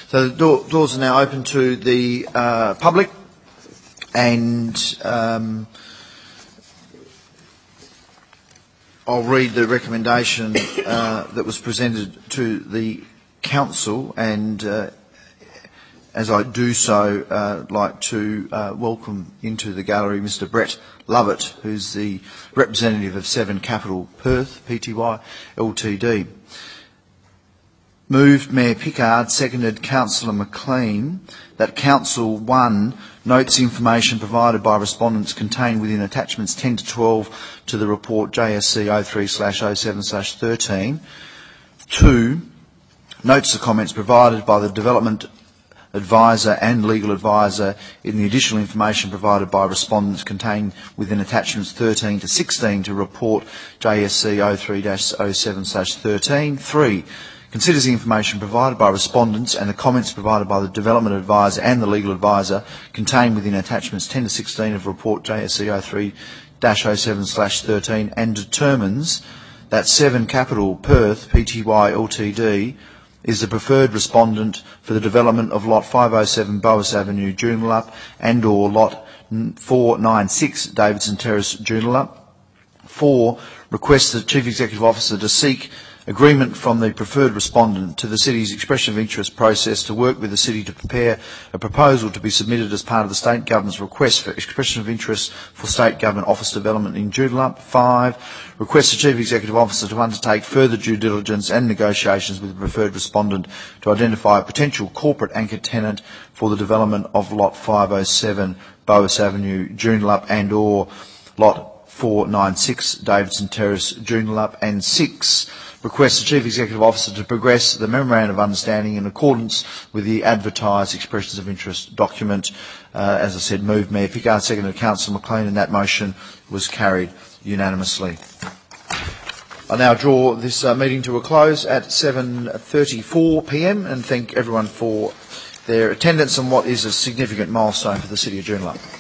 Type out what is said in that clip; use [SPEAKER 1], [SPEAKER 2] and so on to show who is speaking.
[SPEAKER 1] So the doors are now open to the public, and I'll read the recommendation that was presented to the council, and as I do so, I'd like to welcome into the gallery Mr. Brett Lovett, who's the representative of 7 Capital Perth Pty Ltd. Moved Mayor Pickard, seconded Councillor McLean, that Council 1 notes information provided by respondents contained within attachments 10 to 12 to the report JSC 03/07/13. 2. Notes the comments provided by the Development Advisor and Legal Advisor in the additional information provided by respondents contained within attachments 13 to 16 to report JSC 03/07/13. 3. Considers the information provided by respondents and the comments provided by the Development Advisor and the Legal Advisor contained within attachments 10 to 16 of report JSC 03/07/13 and determines that 7 Capital Perth Pty Ltd is the preferred respondent for the development of Lot 507 Boas Avenue, Joondalup, and or Lot 496 Davidson Terrace, Joondalup. 4. Requests the Chief Executive Officer to seek agreement from the preferred respondent to the City's expression of interest process to work with the City to prepare a proposal to be submitted as part of the State Government's request for expression of interest for State Government office development in Joondalup. 5. Requests the Chief Executive Officer to undertake further due diligence and negotiations with the preferred respondent to identify a potential corporate anchor tenant for the development of Lot 507 Boas Avenue, Joondalup, and or Lot 496 Davidson Terrace, Joondalup. And 6. Requests the Chief Executive Officer to progress the Memorandum of Understanding in accordance with the advertised expressions of interest document. As I said, moved Mayor Pickard, seconded Councillor McLean, and that motion was carried unanimously. I now draw this meeting to a close at 7:34 p.m. and thank everyone for their attendance on what is a significant milestone for the City of Joondalup.